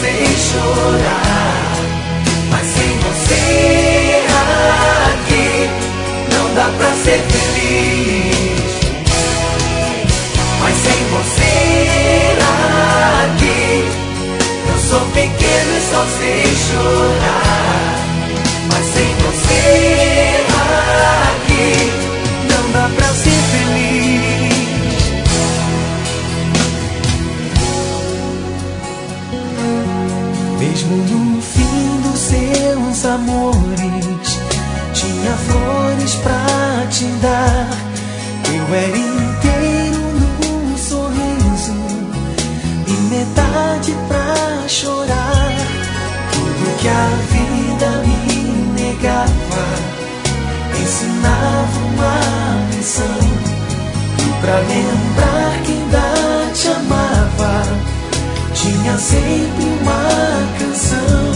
sei chorar. Mas sem você aqui não dá pra ser feliz. Mas sem você aqui eu sou pequeno e só sei chorar. Mas sem você aqui não dá pra ser feliz. Mesmo no fim dos seus amores, tinha flores pra te dar. Eu era inteiro num sorriso e metade pra chorar. Tudo que a vida me negava ensinava uma lição. E pra lembrar que ainda te amava, tinha sempre uma canção.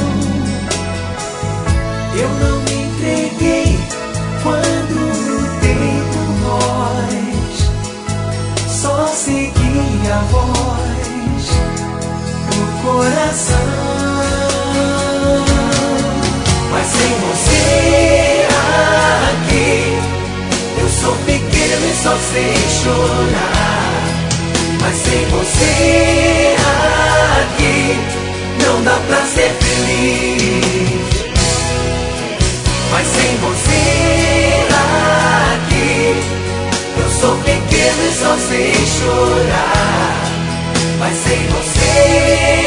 Eu não me entreguei quando lutei por nós, só segui a voz do coração. Mas sem você aqui eu sou pequeno e só sei chorar. Mas sem você aqui não dá pra ser feliz. Mas sem você aqui eu sou pequeno e só sei chorar. Mas sem você